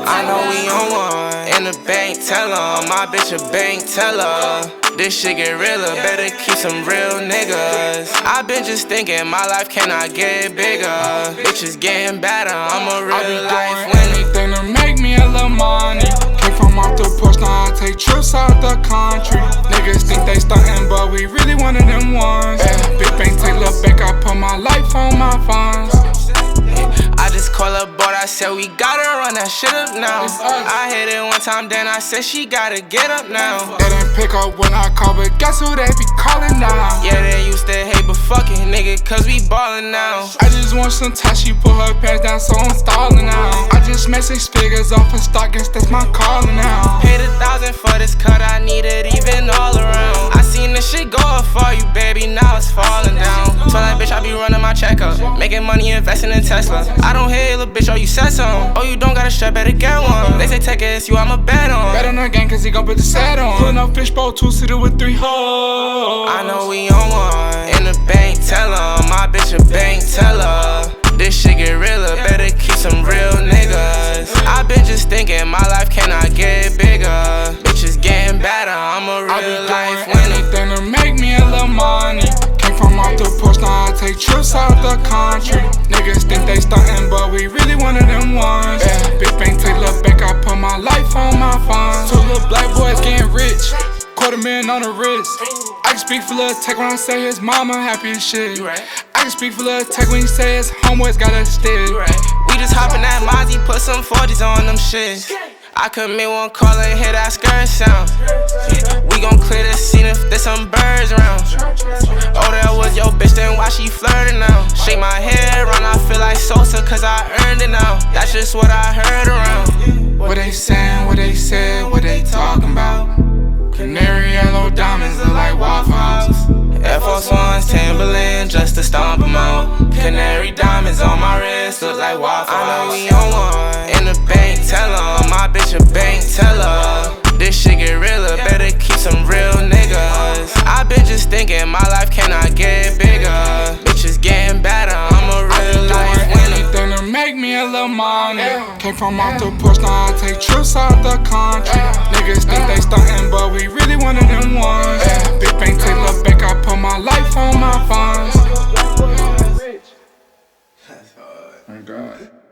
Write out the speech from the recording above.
I know we on one. In the bank teller, my bitch a bank teller. This shit get realer, better keep some real niggas. I been just thinking, my life cannot get bigger. Bitches getting better, I'm a real life winner. Anything to make me a little money. Came from off the porch, now I take trips out the country. Niggas think they stuntin', but we really one of them ones. Big bank take look back, I put my life on my funds. I just call up, but I said we gotta run that shit up now. I hit it one time, then I said she gotta get up now. They didn't pick up when I call, but guess who they be calling now? Yeah, they used to hate, but fuck it, nigga, cause we ballin' now. I just want some time, she put her pants down, so I'm stalling now. I just made 6 figures off of stock, guess that's my calling now. Paid 1,000 for this cut, I need it even all around. I seen this shit go up for you, baby, now it's falling down. So that bitch, I be running my check up, making money, investing in Tesla. I don't hear little bitch, oh you said something. Oh you don't got a strap, better get one. They say take it, it's you, I'ma bet on. Bet on the gang, cause he gon' put the set on. Pulling up fishbowl, 2-seater with 3 hoes. I know we on one. In the bank teller, my bitch a bank teller. This shit get realer, better keep some real niggas. I been just thinking, my life cannot get bigger. Bitches getting better, I'm a real life winner. Anything to make me a little money. Came from off the porch, now I take trips out the country. Niggas think they stuntin', but we really one of them ones. Big bank take look back, I put my life on my funds. 2 little black boys getting rich, $250,000 on the wrist. I can speak for Lil Tech when I say his mama happy as shit. I can speak for Lil Tech when he say his homeboys got a stick. We just hoppin' that Mozzie, put some 40s on them shits. I could make one call and hear that skirt sound. We gon' clear the scene if there's some birds around. Oh, that was your bitch, then why she flirting now? Shake my hair around, I feel like Sosa, cause I earned it now. That's just what I heard around. What they saying, what they said, what they talking about? Canary yellow diamonds look like Waffle House. Air Force Ones, Timberland, just to stomp them out. Canary diamonds on my wrist, look like Waffle House. I know we on one. In the bank teller, my bitch a bank teller. This shit get realer, better keep some real niggas. I been just thinking, my life cannot get bigger. Bitches getting better, I'm a real life winner. Anything to make me a little money. Came from off the porch, now I take trips out the country. Niggas think they stuntin', but we really one of them ones. Big bank take look back, I put my life on my funds. That's hard. My God.